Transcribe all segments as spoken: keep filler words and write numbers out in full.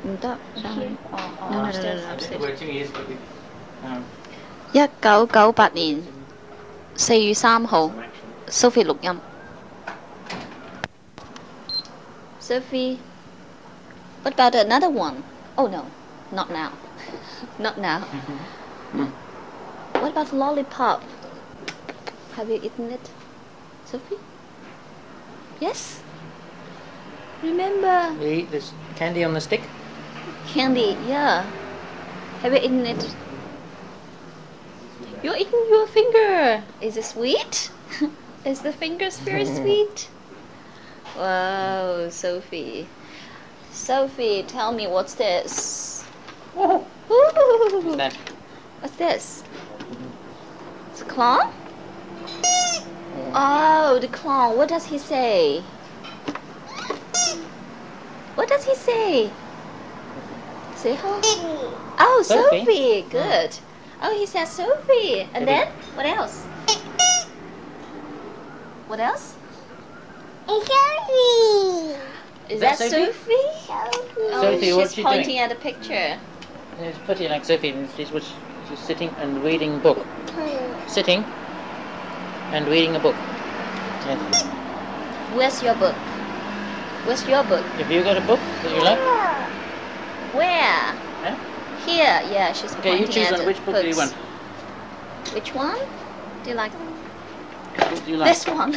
唔得，上去。哦哦 No, no, no, no, upstairs no, upstairs。 where Jimmy is, but we, um, 一九九八年四月三號 ，Sophie 錄音。Sophie, what about another one? Oh no, not now, not now. What about lollipop? Have you eaten it, Sophie? Yes. Remember you eat this candy on the stick? candy? Yeah. Have you eaten it? You're eating your finger. Is it sweet? Is the fingers very sweet? Wow, Sophie. Sophie, tell me what's this? What's Ooh. that? What's this? It's a clown? Oh, the clown. What does he say? What does he say? Say hello. Oh, Sophie. Sophie. Good. Oh, he says Sophie. And then what else? What else? Is that, that Sophie? Sophie? Oh, Sophie, she's what's she pointing doing? at a picture. It's pretty like Sophie, and she's, was- she's sitting and reading a book. Sitting and reading a book. Yes. Where's your book? Where's your book? Have you got a book that you like? Where? Huh? Here. Yeah, she's Okay, you pointing choose at one. Which book do you books. want? Which one? Do you like Which book do you like? this one?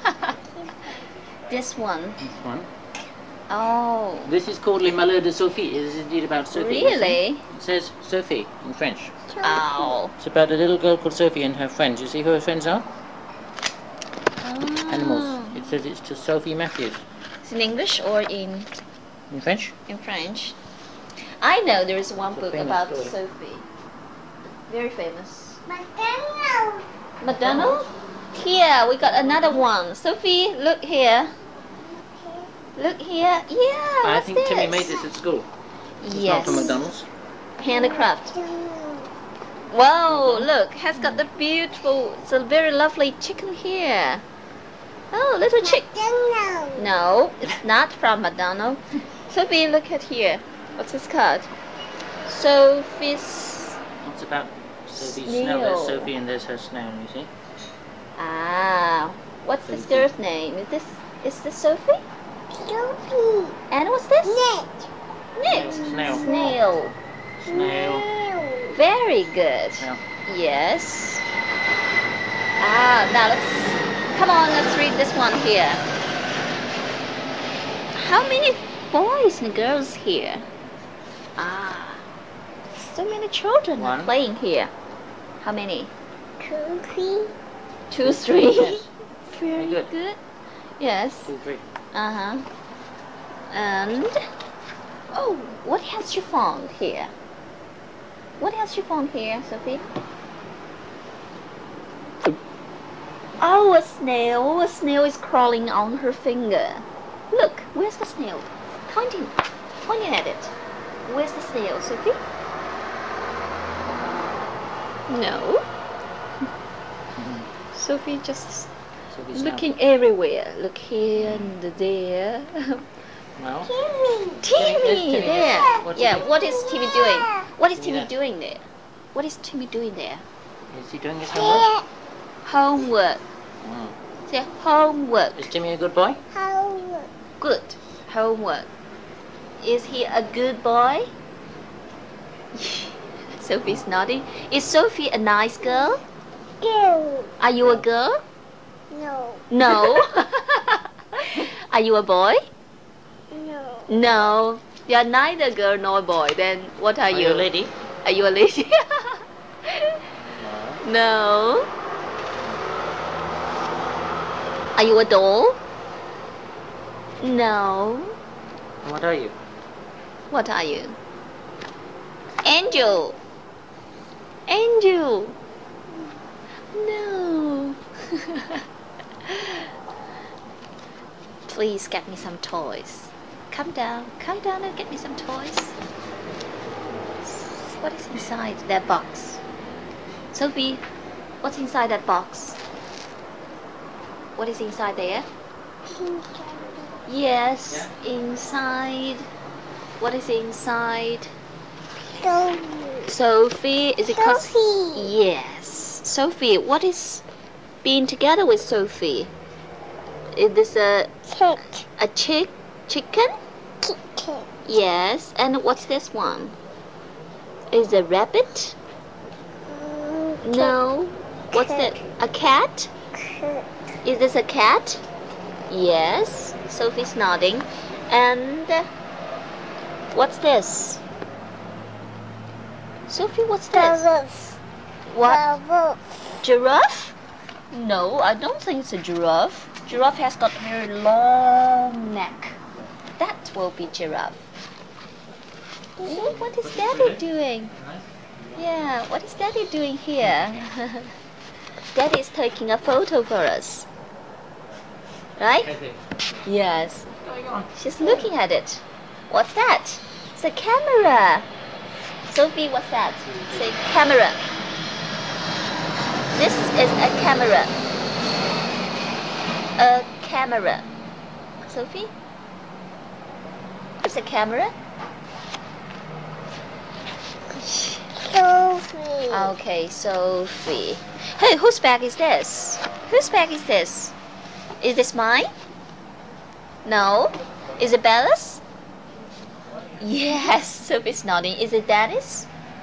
This one. This one. Oh. This is called Les Malheurs de Sophie. It is indeed about Sophie. Really? It says Sophie in French. Oh. It's about a little girl called Sophie and her friends. You see who her friends are? Oh. Animals. It says it's to Sophie Matthews. It's in English or in In French? in French? I know there is one It's a book famous about story. Sophie. Very famous. McDonald's. McDonald? Here, we got another one. Sophie, look here. Look here. Yeah, I what's think this? Timmy made this at school. It's not Yes. from McDonald's. Handicraft. Whoa, look, has got the beautiful, it's a very lovely chicken here. Oh, little chick. McDonald's. No, it's not from McDonald's. Sophie, look at here. What's this card? Sophie's. It's about Sophie's Snail. snail. There's Sophie and there's her snail, you see? Ah, what's this Sophie. girl's name? Is this is this Sophie? Sophie. And what's this? Net. Knit. Snail. Snail. Snail. Very good. Snail. Yes. Ah, now let's come on. Let's read this one here. How many boys and girls here? Ah, so many children are One. playing here. How many? Cookie. Two, three. Yes. Very good. good. Yes. Two, three. Uh huh. And oh, what has she found here? What has she found here, Sophie? Oh, a snail. A snail is crawling on her finger. Look, where's the snail? Pointing, pointing at it. Where's the snail, Sophie? No. Sophie just Sophie's snail. looking everywhere. Look here and there. Well, Timmy. Timmy, Timmy, there. what's Yeah, he- what is Timmy doing? What is Timmy Yeah. doing there? What is Timmy doing there? is he doing his homework? Homework. Mm. Say homework. Is Timmy a good boy? How? Good. Homework. Is he a good boy? Sophie's nodding. Is Sophie a nice girl? Go. Are you a girl? No. No. Are you a boy? No. No. You're neither girl nor boy. Then what are, Are you? you a lady? Are you a lady? No. Are you a doll? No. And what are you? What are you? Angel. Angel. No. Please get me some toys. Come down. Come down and get me some toys. What is inside that box? Sophie, what's inside that box? What is inside there? Yes, inside What is inside? Sophie. Sophie, is it called? Sophie. Yes. Sophie, what is being together with Sophie? Is this a Chick. a chick chicken? Chicken. Yes. And what's this one? Is a rabbit? Mm, No. What's that? A cat? chick. Is this a cat? Yes. Sophie's nodding. And what's this? Sophie, what's this? Giraffe. What? Giraffe. Giraffe? No, I don't think it's a giraffe. Giraffe has got a very long neck. That will be giraffe. Oh, what is Daddy doing? Yeah, what is Daddy doing here? Daddy is taking a photo for us. Right? Yes. She's looking at it. What's that? It's a camera. Sophie, what's that? Say camera. This is a camera. A camera. Sophie? It's a camera? Sophie. Okay, Sophie. Hey, whose bag is this? Whose bag is this? Is this mine? No. Is it Bella's? Yes, Sophie's nodding. Is it Daddy's?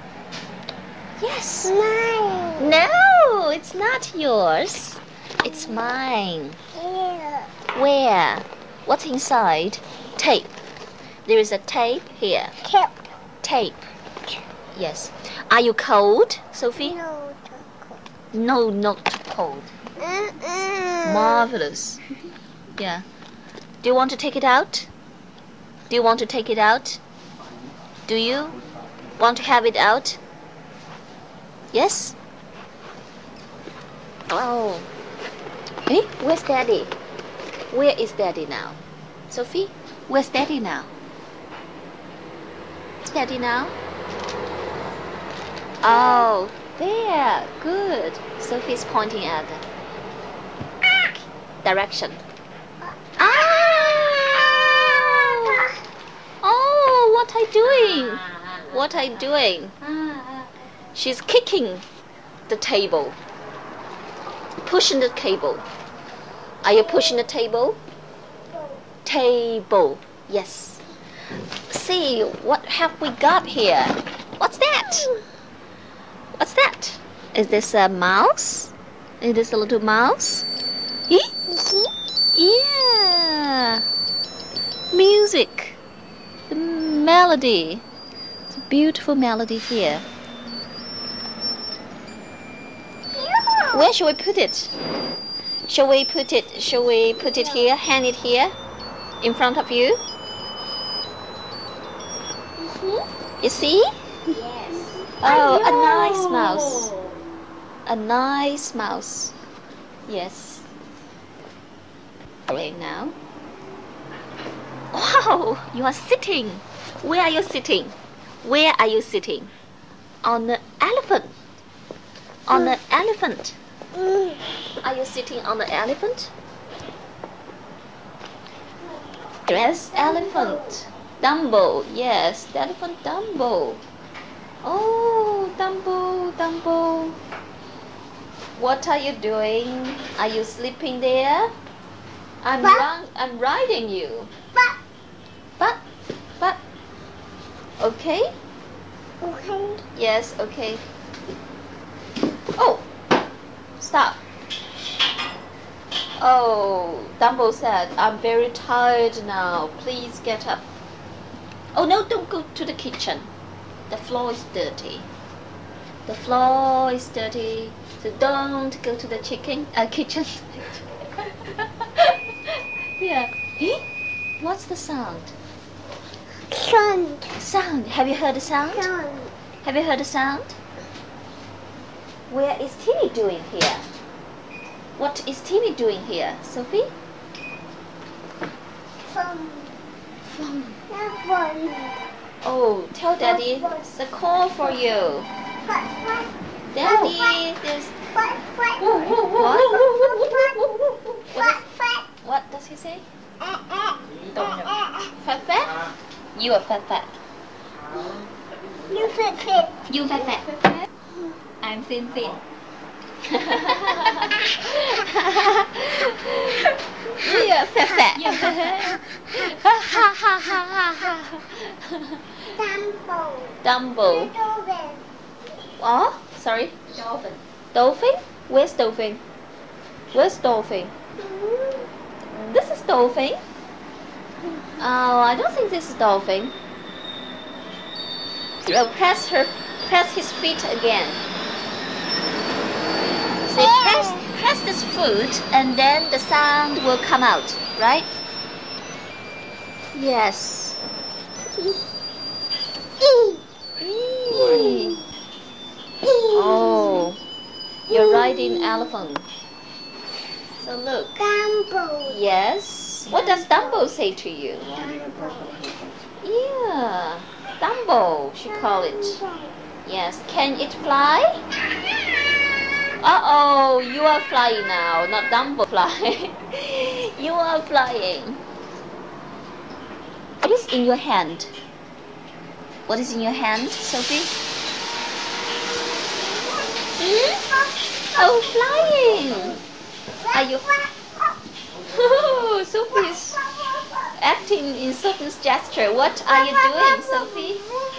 Yes. Mine. No, it's not yours. It's mine. Yeah. Where? What's inside? Tape. There is a tape here. Tip. Tape. Yes. Are you cold, Sophie? No chocolate. No, not cold. Mm-mm. Marvelous. Yeah. Do you want to take it out? Do you want to take it out? Do you want to have it out? Yes? Oh. Hey, where's Daddy? Where is Daddy now? Sophie, where's Daddy now? Where's Daddy now? Oh, there. Good. Sophie's pointing at the direction. Ah! Oh, what are you doing? What are you doing? She's kicking the table. Pushing the table. Are you pushing the table? Table. Yes. See, what have we got here? What's that? What's that? Is this a mouse? Is this a little mouse? Ee? Yeah. Music. The melody. It's a beautiful melody here. Where shall we put it? Shall we put it? Shall we put it here? Hang it here, in front of you. You see? Yes. Oh, a nice mouse. A nice mouse. Yes. Right now. Wow, you are sitting. Where are you sitting? Where are you sitting? On the elephant. On the elephant. Mm. Are you sitting on the elephant? Dress elephant. Dumbo. Yes, the elephant Dumbo. Oh, Dumbo, Dumbo. What are you doing? Are you sleeping there? I'm But- run- I'm riding you. But, But, but. Okay. okay. Yes. Okay. Oh, stop. Oh, Dumbo said, I'm very tired now. Please get up. Oh no, don't go to the kitchen. The floor is dirty. The floor is dirty. So don't go to the chicken uh, kitchen. Yeah. Eh? What's the sound? Sun. Sound. Have you heard the sound? Sun. Have you heard the sound? Where is Timmy doing here? What is Timmy doing here, Sophie? Fun. Fun. Fun. Oh, tell Daddy it's a call for you. What? What? Daddy, there's What? What? what? What? What? What does he say? Eh, eh. Don't know. Eh, eh. Fat fat? You are fat fat. You fit fit. You fat fat. I'm thin thin. You are fat fat. Ha ha ha ha ha. Dumbo. Dumbo. Dolphin. Oh, sorry. Dolphin. Dolphin? Where's dolphin? Where's dolphin? This is dolphin. Oh, I don't think this is dolphin. So press her, press his feet again. Say press, press this foot, and then the sound will come out, right? Yes. E. Eee. Oh, you're riding elephant. So look. Dumbo. Yes. What does Dumbo say to you? Yeah, Dumbo, she call it. Yes. Can it fly? Uh-oh, you are flying now, not Dumbo fly. You are flying. What is in your hand? What is in your hand, Sophie? Hmm? Oh, flying. Are you? Oh, Sophie is acting in Sophie's gesture. What are you doing, Sophie?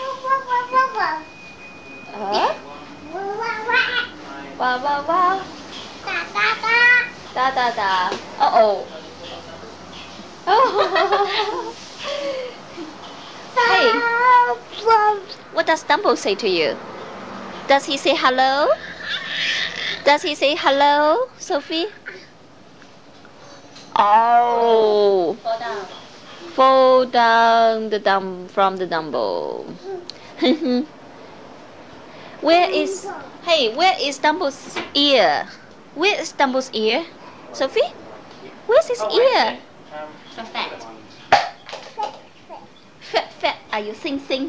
Huh? Wow, wow, wow. Da, da, da. Uh-oh. Oh. Hey, what does Dumbo say to you? Does he say hello? Does he say hello, Sophie? Oh, Fall down. fall down the dum from the Dumbo. Where is? Hey, where is Dumbo's ear? Where is Dumbo's ear, Sophie? Where's his ear? Fat fat. Fat, fat. Are you sing sing?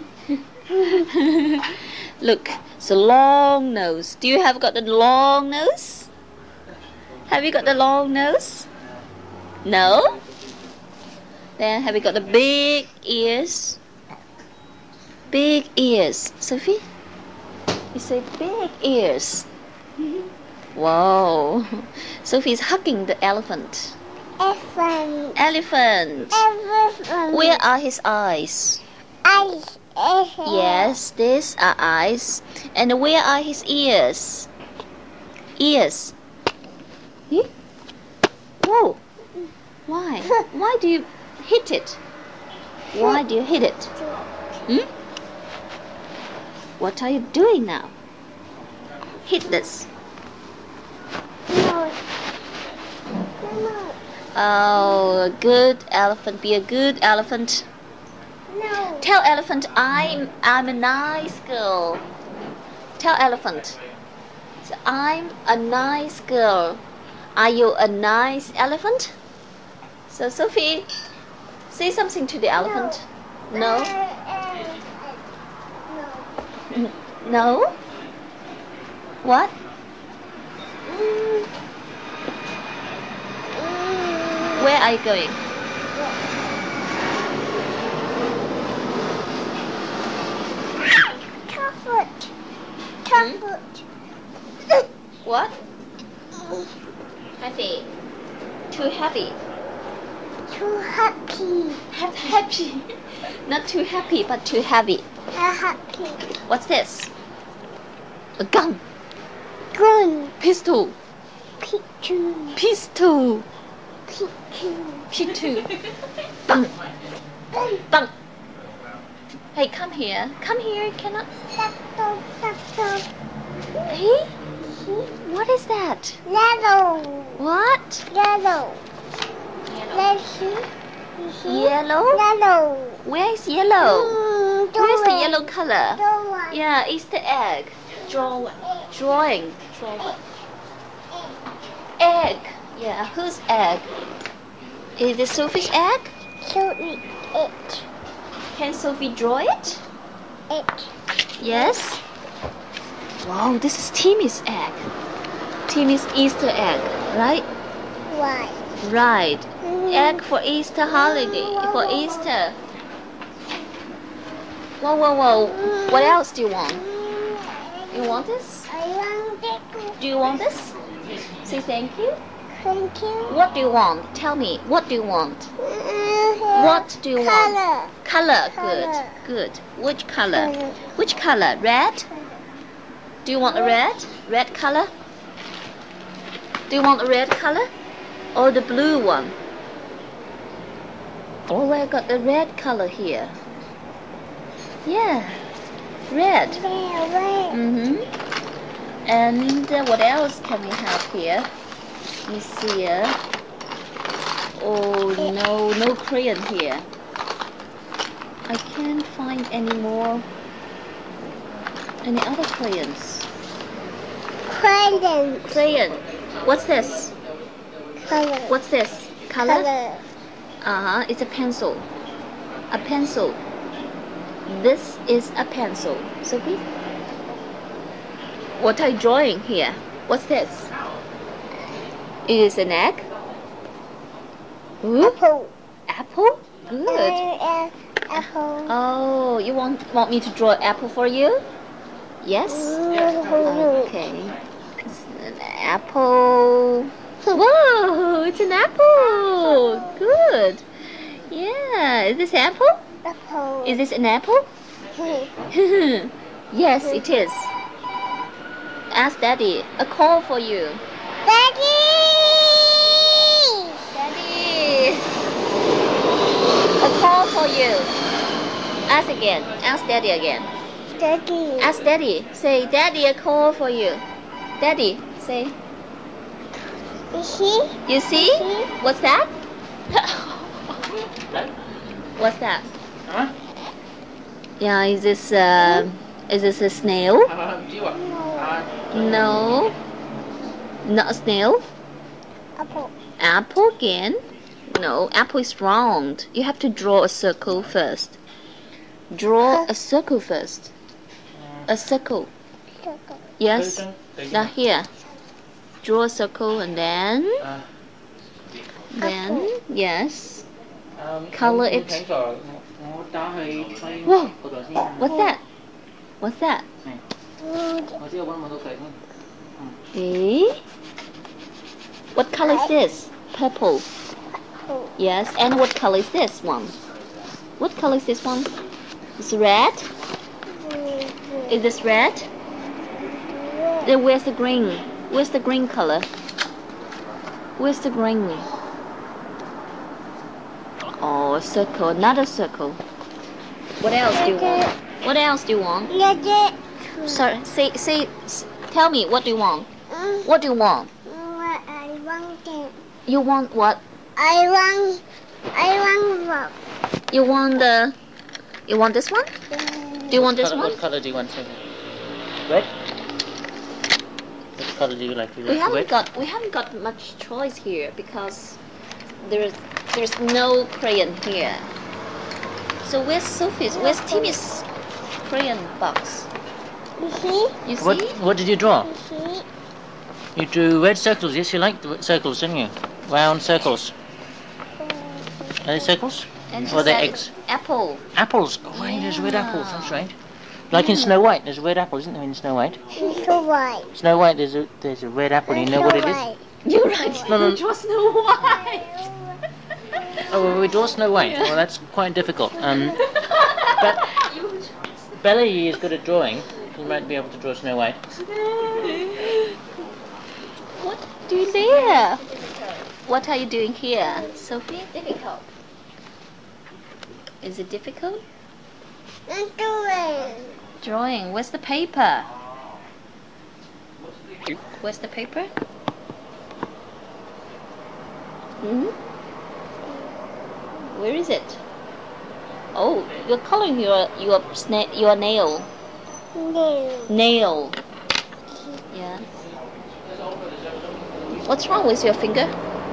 Look, it's a long nose. Do you have got the long nose? Have you got the long nose? No? Then have you got the big ears? Big ears. Sophie? You say big ears. Wow. Sophie's hugging the elephant. Elephant. Elephant. Elephant. Where are his eyes? Eyes. Elephant. Yes, these are eyes. And where are his ears? Ears. Hmm? Whoa. Why? Why do you hit it? Why do you hit it? Hmm? What are you doing now? Hit this. No. No. Oh, a good elephant. Be a good elephant. No. Tell elephant, I'm I'm a nice girl. Tell elephant, I'm a nice girl. Are you a nice elephant? So Sophie, say something to the elephant. No? No. No? What? Where are you going? Chocolate. Chocolate. What? Happy. Too happy. Too happy. Ha- happy. Not too happy, but too heavy. Uh, happy. What's this? A gun. Gun. Pistol. Picture. Pistol. Picture. Pistol. Bang. Bang. Hey, come here. Come here. Cannot. Laptop. Laptop. Hey? What is that? Yellow. What? Yellow. Let's see. Yellow? Yellow. Where is yellow? Mm, Where's the drawing. yellow color? Drawing. Yeah, Easter egg. Draw. Drawing. Draw. Egg. Yeah, whose egg? Is it Sophie's egg? So it. It. Can Sophie draw it? It. Yes. Wow, this is Timmy's egg. Timmy's Easter egg, right? Why? Right. Egg for Easter holiday, for Easter. Whoa, whoa, whoa. What else do you want? You want this? I want it. Do you want this? Say thank you. Thank you. What do you want? Tell me. What do you want? Uh, What do you want? Color. Color. Good. Color. Good. Which color? Color. Which color? Red? Do you want a red? Red color? Do you want a red color? Or the blue one? Oh, I got the red color here. Yeah. Red. Red, red. Mm-hmm. And uh, what else can we have here? Let me see. Uh, oh no, no crayon here. I can't find any more. Any other crayons? Crayon. Crayon. What's this? Color. What's this? Color? Color. Uh-huh. It's a pencil. A pencil. This is a pencil. Sophie? What are you drawing here? What's this? It is an egg. Ooh. Apple. Apple? Good. Uh, apple. Oh, you want want me to draw an apple for you? Yes? Okay. It's an apple. Whoa, it's an apple. Good. Yeah. Is this apple? Apple. Is this an apple? Yes, it is. Ask Daddy. A call for you. Daddy! Daddy. A call for you. Ask again. Ask Daddy again. Daddy. Ask Daddy. Say, Daddy, a call for you. Daddy, say. You see? You see? What's that? That? What's that? Huh? Yeah, is this uh, is this a snail? Uh, do you want? Uh, No. Not a snail. Apple. Apple again? No, apple is round. You have to draw a circle first. Draw a circle first. A circle. Circle. Yes. Susan, there you Now go. here. Draw a circle and then Uh, then yes. um, Color em- em it. thấy rồi, nó đá hơi hơi Whoa. của đội xin. What's that? What's that? Nó sẽ bên một đội này. Eh? What color is this? Purple. Apple. Yes. And what color is this one? What color is this one? It's red. Is this red? Then where's the green? Where's the green color? Where's the green? Oh, a circle, another circle. What else do you want? What else do you want? Daddy. Sorry, say, say, s- tell me, what do you want? Mm, What do you want? what I want it. You want what? I want. I want rock. You want the, you want this one? Do you want this Color, one? what color do you want? Susan? Red? Which color do you like? Do you We like haven't red? got, we haven't got much choice here because there's, there's no crayon here. So where's Sophie's? Where's Timmy's crayon box? You see? You see? What What did you draw? You see? You drew red circles. Yes, you liked the circles, didn't you? Round circles. Are they circles? And she Or they're said eggs? apple. Apples. Oh, right, there's red apples. That's Yeah. right. Like in Snow White, there's a red apple, isn't there? In Snow White. It's so white. Snow White, there's a there's a red apple. You know what it is? You're right. No, no. It was Snow White. Oh, well, we draw Snow White. Well, that's quite difficult. Um, but Bella is good at drawing. She might be able to draw Snow White. What do you there? What are you doing here, Sophie? Difficult. Is it difficult? I'm doing. Drawing. Where's the paper? Where's the paper? Hmm? Where is it? Oh, you're coloring your your sna- your nail. No. Nail. Yeah. What's wrong with your finger?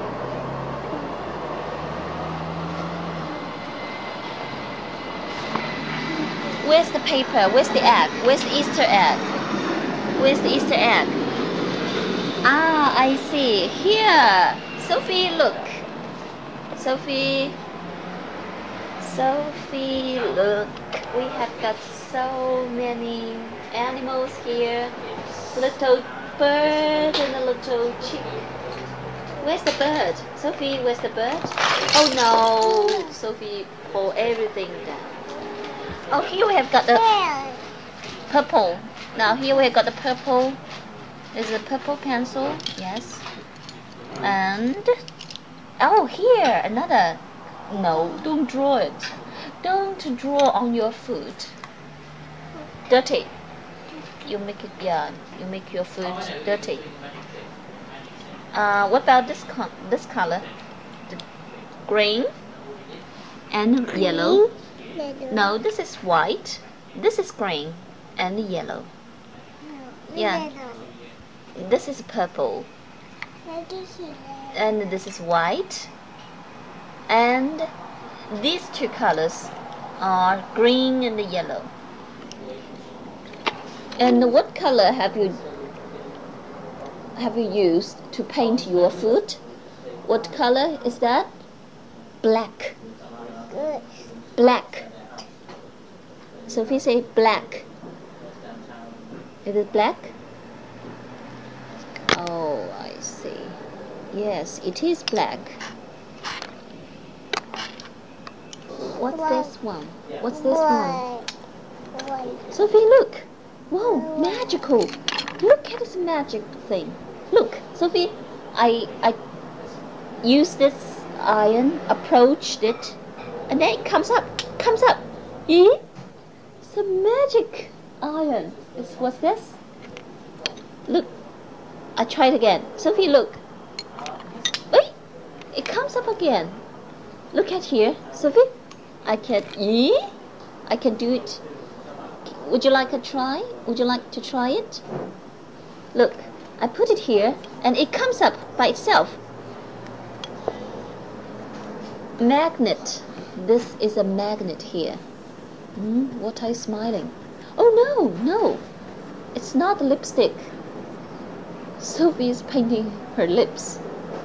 Where's the paper? Where's the egg? Where's the Easter egg? Where's the Easter egg? Ah, I see. Here. Sophie, look. Sophie. Sophie, look. we have got so many animals here. Little bird and a little chick. Where's the bird? Sophie, where's the bird? Oh no! Sophie pulled everything down. Oh, here we have got the purple. Now here we have got the purple. There's a purple pencil. Yes. And oh, here another. No, don't draw it. Don't draw on your food. Dirty. You make it. Yeah, you make your food dirty. Uh, what about this co this color? The green and yellow. No, this is white. This is green and yellow. Yeah. This is purple. And this is white. And these two colors are green and yellow. And what color have you have you used to paint your food? What color is that? Black. Black. Sophie say black. Is it black? Oh, I see. Yes, it is black. What's this one? What's this one? Sophie, look. Wow, magical. Look at this magic thing. Look, Sophie, I I use this iron, approached it, and then it comes up, comes up. Eh? It's a magic iron. It's, what's this? Look, I try it again. Sophie, look. Wait, it comes up again. Look at here, Sophie. I can, eh? I can do it. Would you like a try? Would you like to try it? Look, I put it here and it comes up by itself. Magnet. This is a magnet here. Hmm, what are you smiling? Oh no, no. It's not lipstick. Sophie is painting her lips.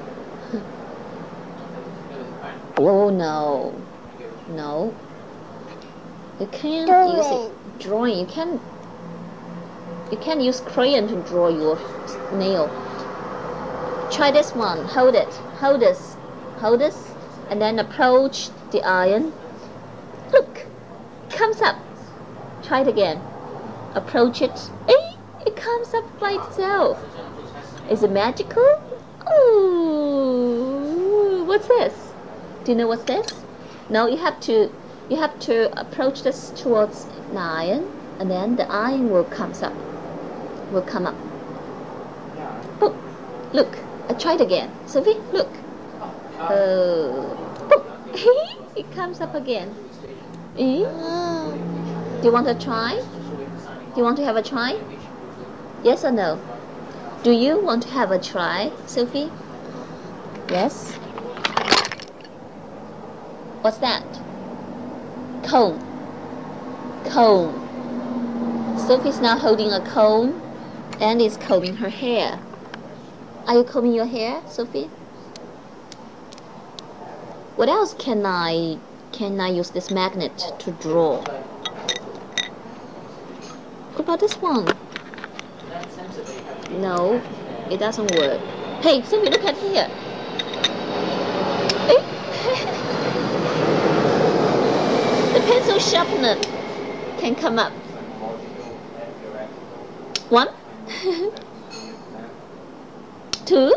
Oh no. No. You can't Drawing. use it. Drawing. You can't you can't use crayon to draw your nail. Try this one. Hold it. Hold this. Hold this. And then approach the iron. Look. It comes up. Try it again. Approach it. Hey, it comes up by itself. Is it magical? Oh, what's this? Do you know what's this? No, you have to you have to approach this towards the iron, and then the iron will comes up. Will come up. Boop. Look, I tried again. Sophie, look. Oh, boop. It comes up again. Eh? Do you want to try? Do you want to have a try? Yes or no? Do you want to have a try, Sophie? Yes? What's that? Comb. Comb. Sophie's now holding a comb and is combing her hair. Are you combing your hair, Sophie? What else can I can I use this magnet to draw? What about this one? No, it doesn't work. Hey, Sophie, look at here. The pencil sharpener can come up. One, two,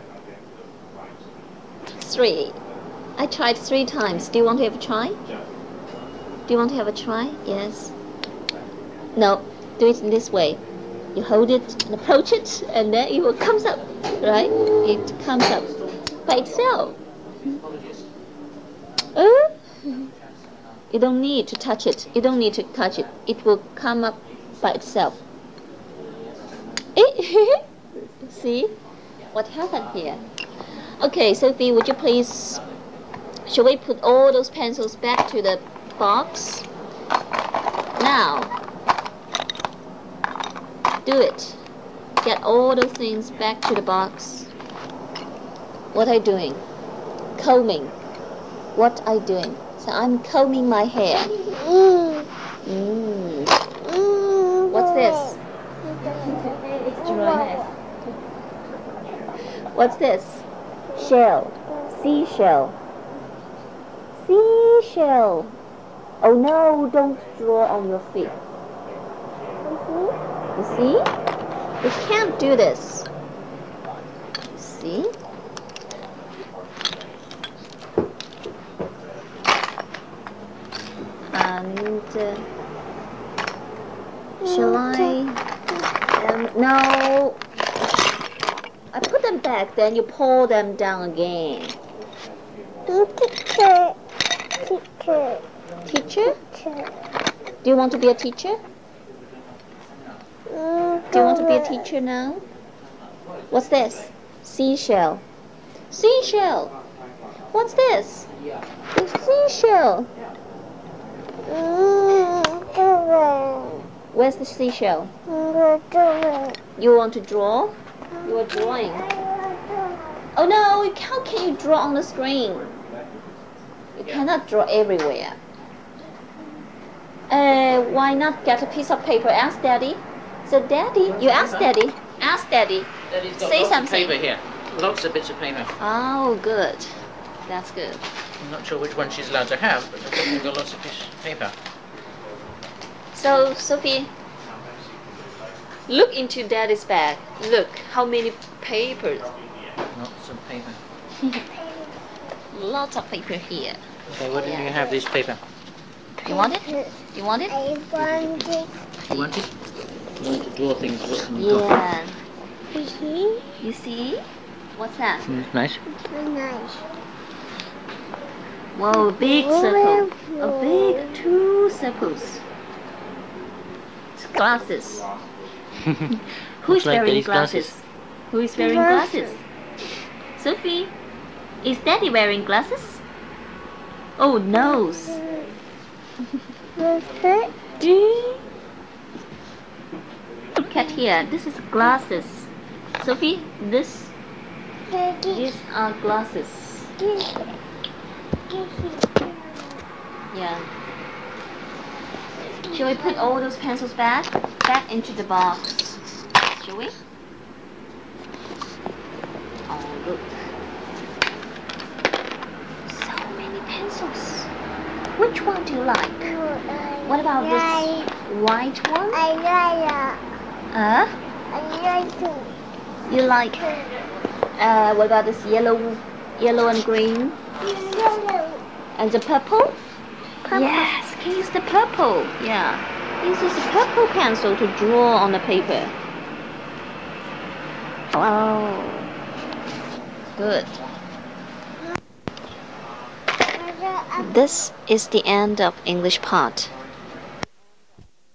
three. I tried three times. Do you want to have a try? Do you want to have a try? Yes. No, do it in this way. You hold it and approach it, and then it will comes up, right? It comes up by itself. Oh. You don't need to touch it. You don't need to touch it. It will come up by itself. See what happened here? Okay, Sophie, would you please? Shall we put all those pencils back to the box? Now, do it. Get all those things back to the box. What are you doing? Combing. What are you doing? So I'm combing my hair. Mm. Mm, What's this? What's this? Shell. Seashell. Seashell. Oh no, don't draw on your feet. You see? You can't do this. See? And uh, shall I? Um, no. I put them back, then you pull them down again. Teacher. Teacher. Teacher? Teacher. Do you want to be a teacher? Mm, Do you want to be a teacher now? What's this? Seashell. Seashell. What's this? It's seashell. Mm, drawing. Where's the seashell? Mm, drawing. You want to draw? You are drawing. Oh no, how can you draw on the screen? You cannot draw everywhere. Uh, why not get a piece of paper? Ask Daddy. So Daddy, you ask Daddy. Ask Daddy. Daddy's got Say lots something. of paper here. Lots of bits of paper. Oh, good. That's good. I'm not sure which one she's allowed to have, but she's got lots of pieces of paper. So, Sophie, look into Daddy's bag. Look, how many papers. Lots of paper. Lots of paper here. Okay, where do you have this paper? You want it? You want it? I want it. You want it? You want to draw things with them. got. Yeah. You see? You see? What's that? Mm, nice. It's so nice. Whoa, big circle. A big two circles. It's glasses. Who is Looks like wearing Daddy's glasses? glasses. Who is wearing glasses? Sophie, is Daddy wearing glasses? Oh, nose. What's that? Look at here. This is glasses. Sophie, this Daddy. these are glasses. This. Yeah. Shall we put all those pencils back back into the box? Shall we? Oh, look. So many pencils. Which one do you like? What about this white one? I like Uh, I like it. you like? Uh, what about this yellow, yellow and green, Yellow. and the purple? Purple. Yes, can use the purple. Yeah, use this purple pencil to draw on the paper. Wow, good. This is the end of English part.